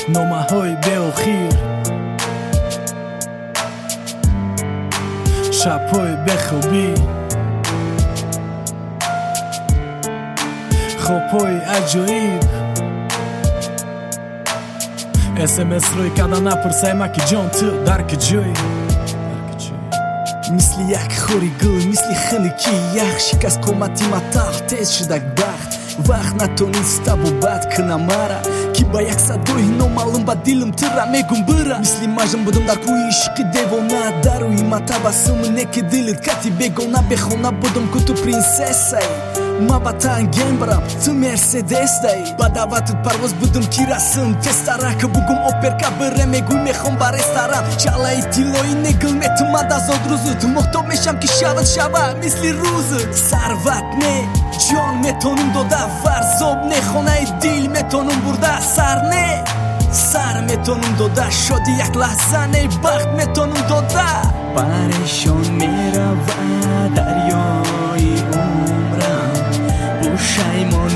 نامه‌های به‌آخیر، شب‌های بخوابی، خواب‌های عجایب. SMS روی کدا نپرسای مکی جان تو در کجایی؟ مثل یک خوری گل، مثل خلکی یخ، شکست قامتی مطاق تیز شدک بخت. وقت نتونست табу бад کنم مرا که با یک صدای نامعلوم با دلم تر میگم برا. مثل مجنون بودم در کوی عشق دیوانه، در روی من تبسم نک دلت کتی بگونه بخونه بودم که تو پرنسسای. ما با تنگم برم تو مرسدس دایی، با دعوتت پرواز بودم کی رسم تستره که بگم اوپر که بره میگوی میخوام با رستوران. چالای تیلوی نگل میتومد از آد روزت محتاب میشم که شود مثل روزت. ثروت نه جان میتونم داده، فرزاب نه خانه دیل میتونم برده، سر نه سر میتونم داده، شادی یک لحظه نه بخت میتونم داده. پریشان میرود دریای عمرم، پشیمان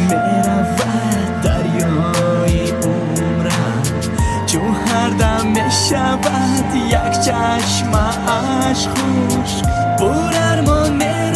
میرود دریای عمرم، چون هر دم میشود یک چشم عشق خشک، پر ارمان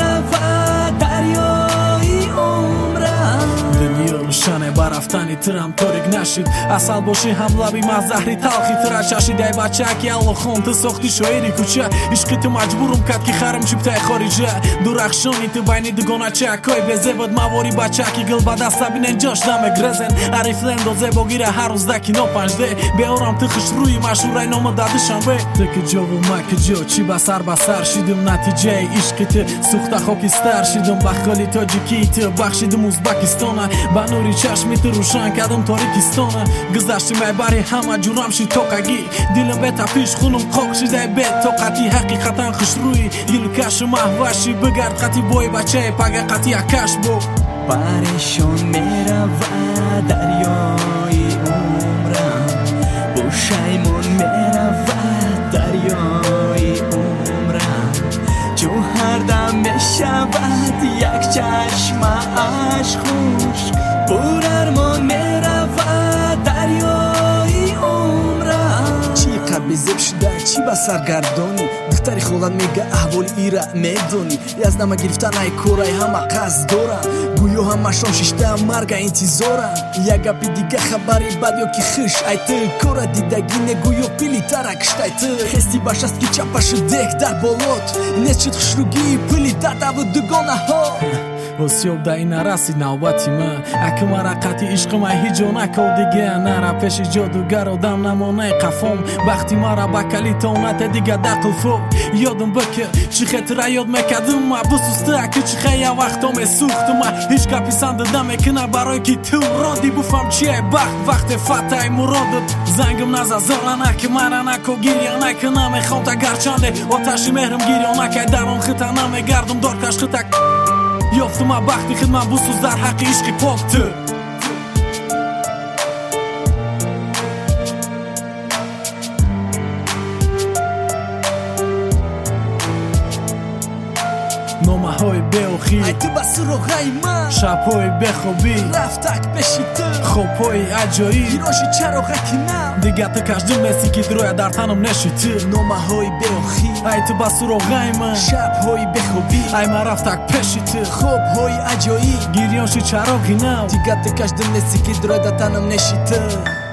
میرود دریای عمرم. دنیا روشنه با رفتنی ترم تاریک نشید، اصل باشی هم لبی ما زهری تلخی تر چشید. ای بچه که الله خون تو ساختی شاعری کوچه، عشق تو مجبورم کرد که خرم شبتای خارجه. درخشانی تو بینی دگانه چکای بزه بود مواری بچه که گل با دست بینن جاش دمک رزن. عریف لندازه باگیره هر روز دکی نو پنجده، بیارم تو خش روی مشهورای نام دادشم به دک جا و مک جا چی بسر شیدم نتیجه عشق تو سوخته خاکستر شیدم. بخالی تاجیکی تو بخشیدم ازبکستانه، با نوری چشمی تو روشن کردم تاریکستانه. گذشتی میبری همه جورم شی توقعی، دلم به تپیش خونم خاک شده به توقعی. حقیقتا خوش روی گل کش محوشی بگرد قطی بای بچه پگه قطی اکش بو. پریشان میرود دریای عمرم، پشیمان میرود دریای عمرم، چون هر دم میشود یک چشم عشق خشک، پر ارمان میرود دریای عمرم. چی قبل زب شده چی با سرگردانی، دختری خودت میگه احوال ایره میدونی. از نما گرفتن ای کورای همه قصد دارن، گویو همشان ششته مرگ انتظارن. یک گپی دیگه خبری بد یا که خش ای تو کار دیدگی نگویو پیلی ترکشت ای تو. خستی باش است که چپش دک در بالات، نشد خشروگی پیلی داده و دگانه ها. وسیوب دا این رسید نوبتی من، اکه مرا قطی عشق ما هیجا نکو دیگه. نرا پیش جادوگر و دم نمانه قفام، وقتی مرا با کلیتانت دیگه دقل فو. یادم بکه چی خطره یاد میکدم ما بسوسته که چی خیلی وقتا میسوخت ما. هیچ گپی سنده نمیکنه برای که تو رادی بفهم چیه وقت فتح مرادت. زنگم نزازارنه که مرا نکو گیریه نکنه، میخوام تا گرچنده آتشی مهرم گیریه نکه در آن خطه نمیگردم دارکش خطه. یافتم وقتی خدمت بسوز در حق عشق پاک تو. نامه‌های به‌آخیر، ای تو بس رو غیمه، شب‌های بخوابی، رفتک بشی تو، خواب‌های عجایب، گیراشی چراغکی نه دیگه تو کشدم نسی که دروی در تنم نشی تو. نامه‌های به‌آخیر، ای تو بس رو غیمه، شب‌های بخوابی، ای من رفتک پشی تو، خواب‌های عجایب، گیراشی چراغی نه دیگه تو کشدم نسی که دروی در تنم نشی تو.